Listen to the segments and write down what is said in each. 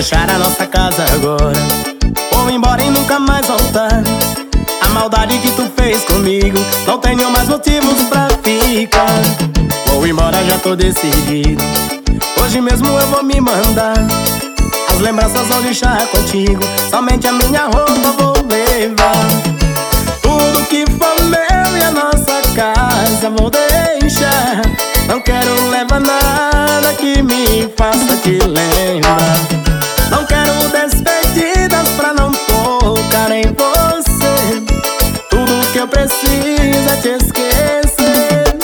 deixar a nossa casa agora, vou embora e nunca mais voltar. A maldade que tu fez comigo, não tenho mais motivos pra ficar. Vou embora, já tô decidido, hoje mesmo eu vou me mandar. As lembranças vou deixar contigo, somente a minha roupa vou levar. Tudo que for meu e a nossa casa vou deixar. Não quero levar nada que me faça te lembrar. Não quero despedidas pra não tocar em você. Tudo que eu preciso é te esquecer.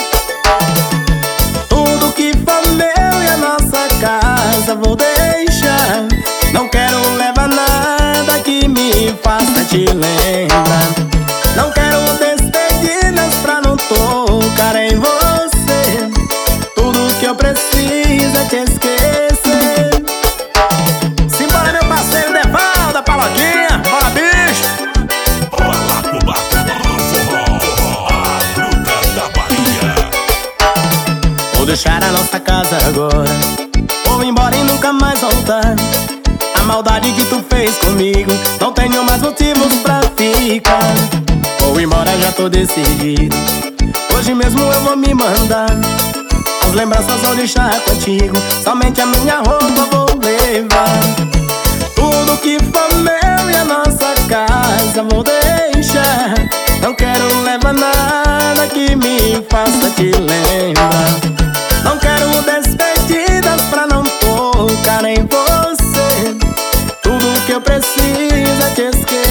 Tudo que for meu e a nossa casa vou deixar. Não quero levar nada que me faça te lembrar. Não quero despedidas pra não tocar em você. Tudo que eu preciso é te esquecer. Simbora, meu parceiro Devalda, Paladinha, bora bicho. Vou deixar a nossa casa agora, vou embora e nunca mais voltar. A maldade que tu fez comigo, não tenho mais motivos pra ficar. Vou embora, já tô decidido, hoje mesmo eu vou me mandar. As lembranças vou deixar contigo, somente a minha roupa vou levar. Tudo que for meu e a nossa casa vou deixar. Não quero levar nada que me faça te lembrar. Não quero despedidas pra não tocar em você. Tudo que eu preciso é te esquecer.